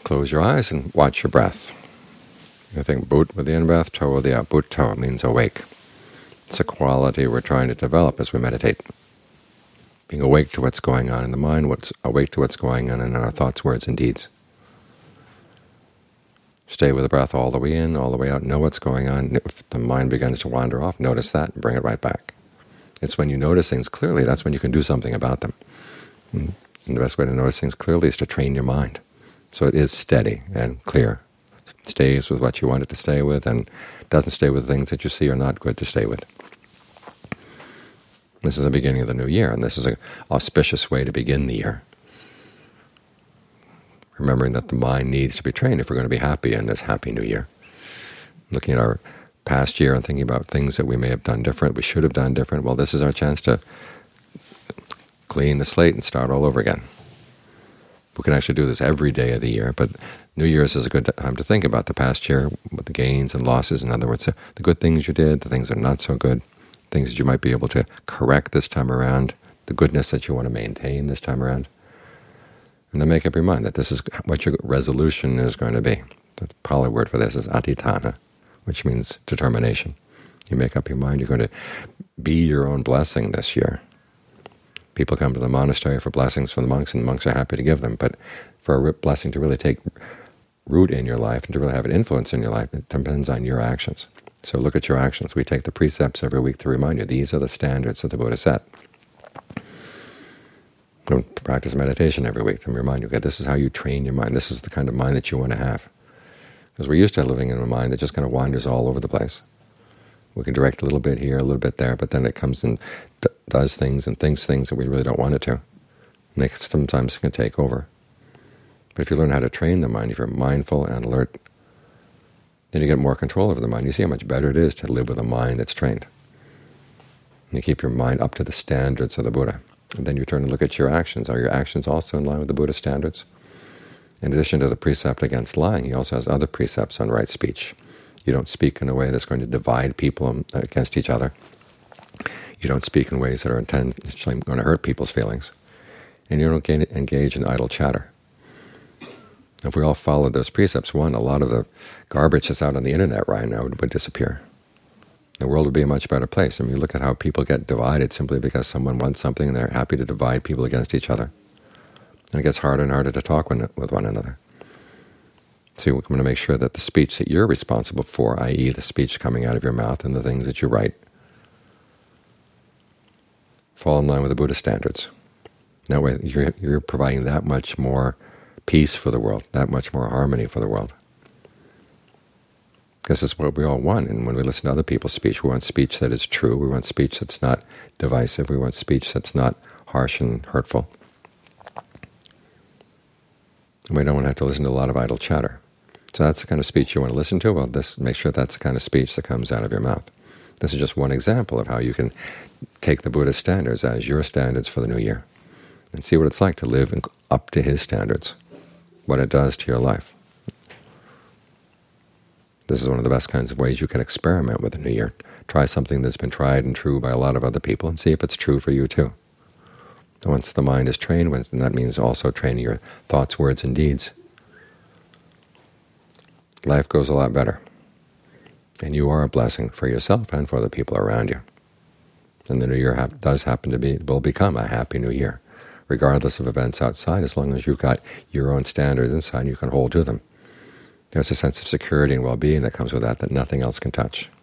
Close your eyes and watch your breath. You think Bhut with the in-breath, To with the out. Bhut To means awake. It's a quality we're trying to develop as we meditate. Being awake to what's going on in the mind, awake to what's going on in our thoughts, words, and deeds. Stay with the breath all the way in, all the way out. Know what's going on. If the mind begins to wander off, notice that and bring it right back. It's when you notice things clearly, that's when you can do something about them. And the best way to notice things clearly is to train your mind. So it is steady and clear. It stays with what you want it to stay with and doesn't stay with things that you see are not good to stay with. This is the beginning of the new year, and this is an auspicious way to begin the year. Remembering that the mind needs to be trained if we're going to be happy in this happy new year. Looking at our past year and thinking about things that we may have done different, we should have done different, well, this is our chance to clean the slate and start all over again. We can actually do this every day of the year, but New Year's is a good time to think about the past year, with the gains and losses. In other words, the good things you did, the things that are not so good, things that you might be able to correct this time around, the goodness that you want to maintain this time around. And then make up your mind that this is what your resolution is going to be. The Pali word for this is adhitthana, which means determination. You make up your mind you're going to be your own blessing this year. People come to the monastery for blessings from the monks, and the monks are happy to give them. But for a blessing to really take root in your life and to really have an influence in your life, it depends on your actions. So look at your actions. We take the precepts every week to remind you these are the standards that the Buddha set. We practice meditation every week to remind you, okay, this is how you train your mind. This is the kind of mind that you want to have. Because we're used to living in a mind that just kind of wanders all over the place. We can direct a little bit here, a little bit there, but then it comes and does things and thinks things that we really don't want it to. And it sometimes can take over. But if you learn how to train the mind, if you're mindful and alert, then you get more control over the mind. You see how much better it is to live with a mind that's trained. And you keep your mind up to the standards of the Buddha. And then you turn and look at your actions. Are your actions also in line with the Buddha standards? In addition to the precept against lying, he also has other precepts on right speech. You don't speak in a way that's going to divide people against each other. You don't speak in ways that are intentionally going to hurt people's feelings. And you don't engage in idle chatter. If we all followed those precepts, one, a lot of the garbage that's out on the internet right now would disappear. The world would be a much better place. I mean, you look at how people get divided simply because someone wants something and they're happy to divide people against each other. And it gets harder and harder to talk with one another. So we're going to make sure that the speech that you're responsible for, i.e. the speech coming out of your mouth and the things that you write, fall in line with the Buddha standards. That way you're providing that much more peace for the world, that much more harmony for the world. This is what we all want, and when we listen to other people's speech, we want speech that is true, we want speech that's not divisive, we want speech that's not harsh and hurtful. And we don't want to have to listen to a lot of idle chatter. So that's the kind of speech you want to listen to. Well, make sure that's the kind of speech that comes out of your mouth. This is just one example of how you can take the Buddha's standards as your standards for the new year and see what it's like to live up to his standards, what it does to your life. This is one of the best kinds of ways you can experiment with the new year. Try something that's been tried and true by a lot of other people and see if it's true for you too. And once the mind is trained, and that means also training your thoughts, words, and deeds, life goes a lot better. And you are a blessing for yourself and for the people around you. And the new year will become a happy new year, regardless of events outside, as long as you've got your own standards inside and you can hold to them. There's a sense of security and well-being that comes with that nothing else can touch.